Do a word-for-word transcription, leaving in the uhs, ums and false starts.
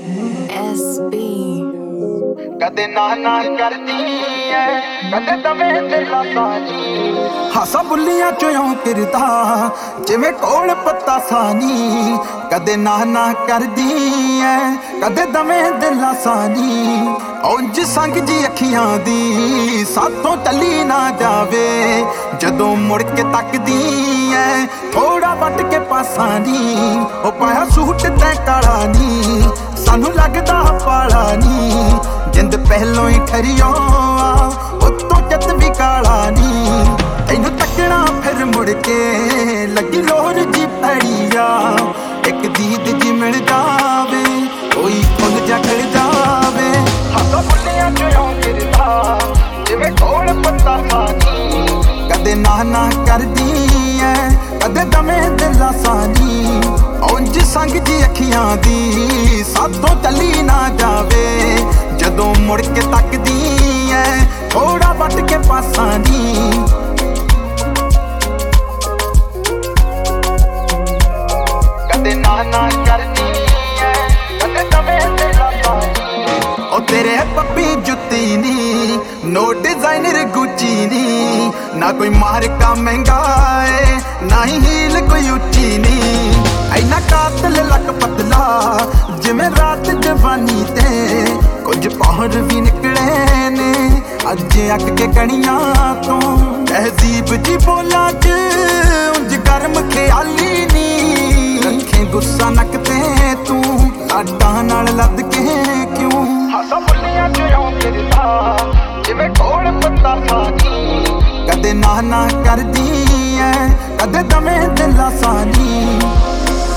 S B ਕਦੇ ਨਾ ਨਾ ਕਰਦੀ ਐ ਕਦੇ ਦਵੇਂ ਦਿਲਾਂ ਸਾਜੀ ਹਾਸਾ ਬੁੱਲੀਆਂ ਚੋਂ ਕਿਰਦਾ ਜਿਵੇਂ ਕੋਲ ਪੱਤਾ ਸਾਨੀ ਕਦੇ ਨਾ ਨਾ ਕਰਦੀ ਐ ਕਦੇ ਦਵੇਂ ਦਿਲਾਂ ਸਾਨੀ ਉਂਝ ਸੰਗ ਜੀ ਅੱਖੀਆਂ ਦੀ ਸਾਥੋਂ ਟੱਲੀ ਨਾ ਜਾਵੇ ਜਦੋਂ ਮੁੜ ਕੇ ਤੱਕਦੀ ਐ ਥੋੜਾ ਵੱਟ ਕੇ ਪਾਸਾ ਨੀ ਉਹ ਪਾਇਆ ਸੂਟ ਤੈ ਕਾਲਾ ਨੀ ਸਾਨੂੰ ਲੱਗਦਾ ਪਾਲਾ ਨੀ ਜਿੰਦ ਪਹਿਲੋਂ ਹੀ ਠਰਿਓ ਉਤੋਂ ਚੱਤ ਵੀ ਕਾਲਾ ਨੀ ਤੈਨੂੰ ਤੱਕਣਾ ਫਿਰ ਮੁੜ ਕੇ ਲੱਗੀ ਲੋਰ ਜੀ ਪੈੜੀ ਆ ਇੱਕ ਦੀਦ ਜੀ ਮਿਲ ਜਾਵੇ ਕੋਈ ਫੁੱਲ ਜਾ ਖਿੜ ਜਾਵੇ ਹਾਸਾ ਬੁੱਲੀਆਂ ਚੋਂ ਕਿਰਦਾ ਜਿਵੇਂ ਕੋਲ ਪੱਤਾ ਸਾਨੀ ਕਦੇ ਨਾ ਨਾ ਕਰਦੀ ਐ ਕਦੇ ਦਵੇਂ ਦਿਲਾਂ ਸਾਨੀ ਉਂਝ ਸੰਗ ਜੀ ਅੱਖੀਆਂ ਦੀ ਸਾਥੋਂ ਟੱਲੀ ਨਾ ਜਾਵੇ ਜਦੋਂ ਮੁੜ ਕੇ ਤੱਕਦੀ ਐ ਥੋੜਾ ਵੱਟ ਕੇ ਪਾਸਾ ਨੀ ਕਦੇ ਨਾ ਨਾ ਕਰਦੀ ਐ ਕਦੇ ਦਵੇਂ ਦਿਲਾਂ ਸਾਨੀ ਉਹ ਤੇਰੇ ਪੱਪੀ ਜੁੱਤੀ ਨੀ ਨੋ ਡਿਜ਼ਾਈਨਰ ਗੁੱਚੀ ਨੀ ਨਾ ਕੋਈ ਮਾਰਕਾ ਮਹਿੰਗਾ ਏ ਨਾ ਹੀ ਹੀਲ ਕੋਈ ਉੱਚੀ ਨੀ ਐਨਾ ਕਾਤਲ ਲੱਕ ਪਤਲਾ ਜਿਵੇਂ ਰਾਤ ਜਵਾਨੀ ਤੇ ਕੁਝ ਪਹਾੜ ਵੀ ਨਿਕਲੇ ਨੇ ਅੱਜ ਅੱਕ ਕੇ ਕਣੀਆਂ ਤੋਂ ਤਹਿਜ਼ੀਬ ਜੀ ਬੋਲਾਂ ਚ ਉਂਝ ਗਰਮ ਖਿਆਲੀ ਨੀ ਰੱਖੇ ਗੁੱਸਾ ਨੱਕ ਤੇ ਤੂੰ ਲਾਡਾਂ ਨਾਲ ਲੱਦ ਕੇ ਕਿਉਂ ਹਾਸਾ ਬੁੱਲੀਆਂ ਚੋਂ ਕਿਰਦਾ ਜਿਵੇਂ ਕੋਲ ਪੱਤਾ ਸਾਨੀ ਕਦੇ ਨਾ ਨਾ ਕਰਦੀ ਐ ਕਦੇ ਦਵੇਂ ਦਿਲਾਂ ਸਾਨੀ